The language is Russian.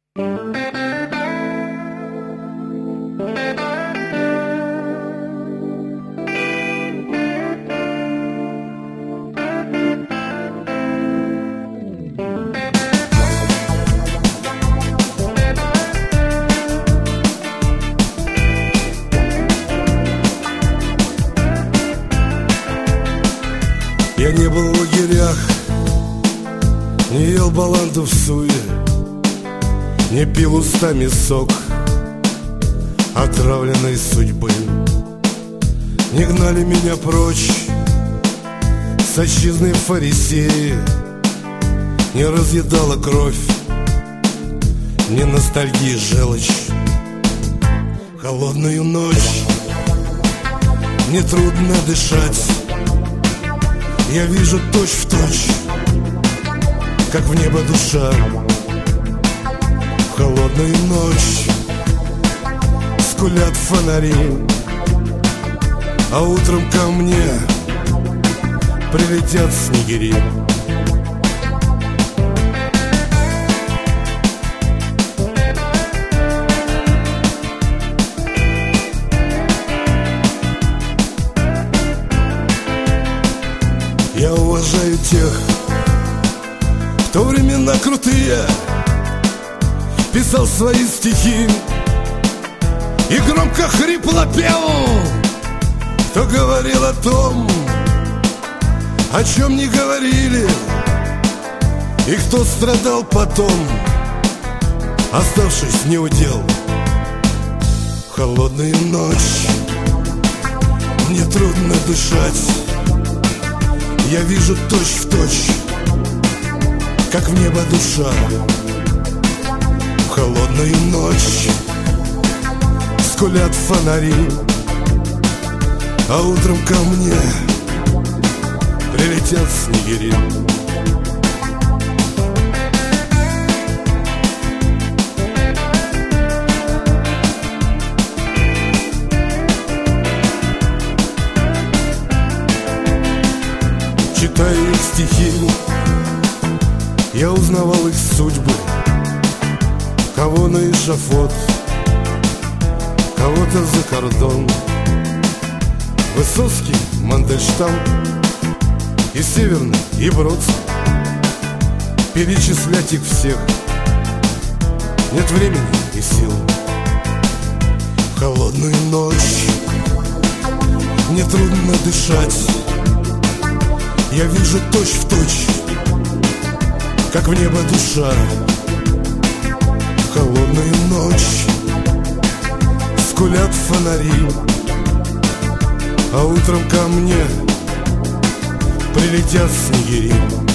Я не был в лагерях, не ел баланду в суе, не пил устами сок отравленной судьбы. Не гнали меня прочь сочизные фарисеи, не разъедала кровь, не ностальгия желчь. В холодную ночь мне трудно дышать. Я вижу точь-в-точь, как в небо душа. В холодную ночь скулят фонари, а утром ко мне прилетят снегири. Я уважаю тех, кто времена крутые писал свои стихи и громко хрипло пел, кто говорил о том, о чем не говорили, и кто страдал потом, оставшись неудел. В холодную ночь мне трудно дышать. Я вижу точь-в-точь, как в небо душа. В холодную ночь скулят фонари, а утром ко мне прилетят снегири. Читая их стихи, я узнавал их судьбы. Кого на эшафот, кого-то за кордон. Высоцкий, Мандельштам, и Северный, и Бродский. Перечислять их всех нет времени и сил. В холодную ночь мне трудно дышать. Я вижу точь-в-точь, как в небо душа. В холодную ночь скулят фонари, а утром ко мне прилетят снегири.